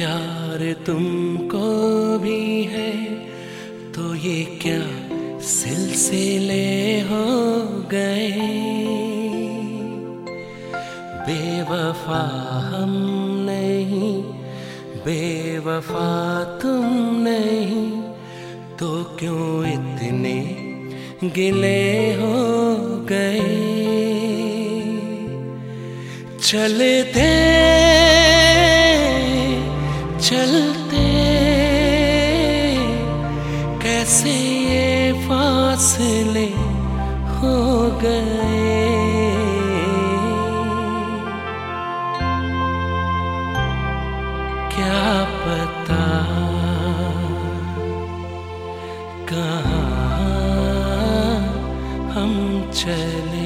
प्यार तुमको भी है तो ये क्या सिलसिले हो गए। बेवफा हम नहीं, बेवफा तुम नहीं, तो क्यों इतने गिले हो गए। चलते चलते कैसे ये फासले हो गए। क्या पता कहाँ हम चले।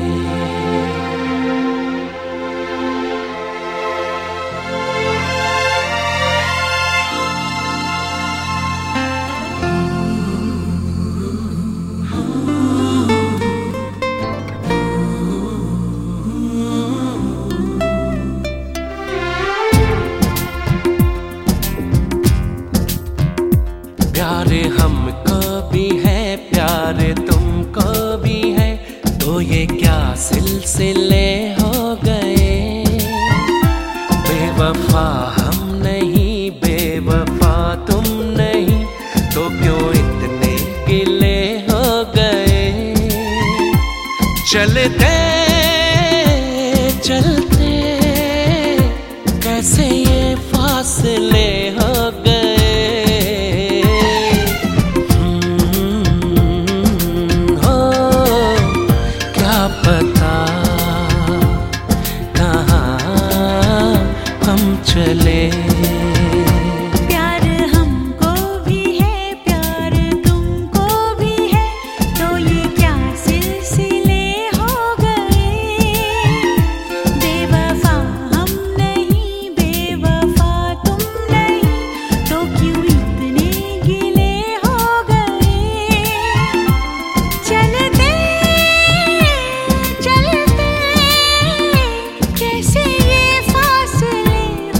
प्यार हमको भी है, प्यार तुमको भी है, तो ये क्या सिलसिले हो गए। बेवफा हम नहीं, बेवफा तुम नहीं, तो क्यों इतने गिले हो गए। चलते चलते कैसे ये फासले हो गए। चले प्यार हमको भी है, प्यार तुमको भी है, तो ये क्या सिलसिले हो गए। बेवफा हम नहीं, बेवफा तुम नहीं, तो क्यों इतने गिले हो गए। चलते चलते कैसे ये फासले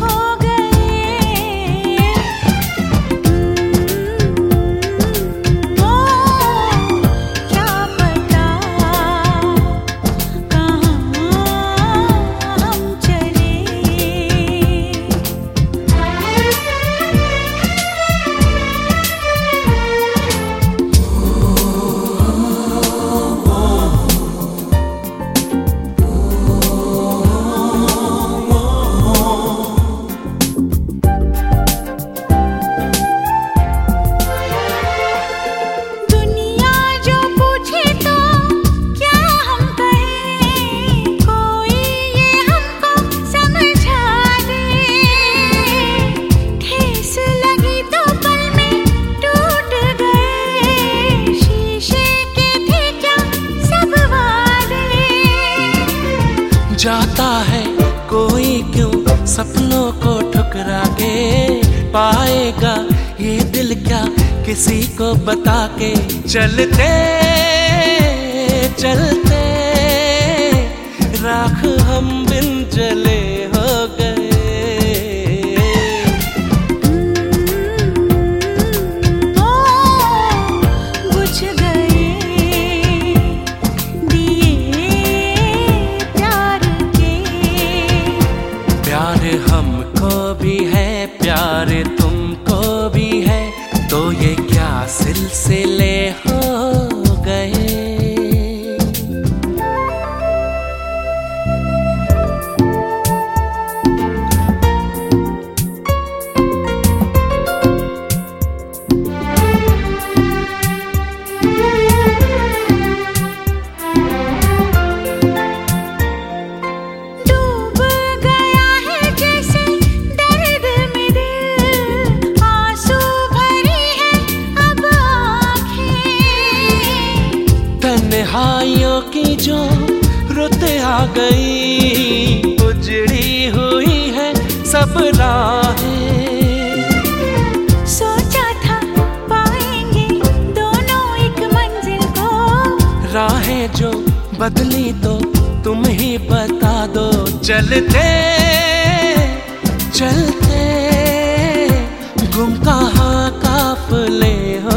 जाता है कोई क्यों सपनों को ठुकरा के। पाएगा ये दिल क्या किसी को बता के। चलते चलते राख हम बिन जले हो गए। प्यार हमको भी है, प्यार तुमको भी है, तो ये क्या सिलसिले हो गए। तन्हाइयों की जो रुत आ गई, उजड़ी हुई है सब राहें। सोचा था पाएंगे दोनों एक मंजिल को, राहें जो बदली तो तुम ही बता दो। चलते चलते गुम कहाँ काफले हो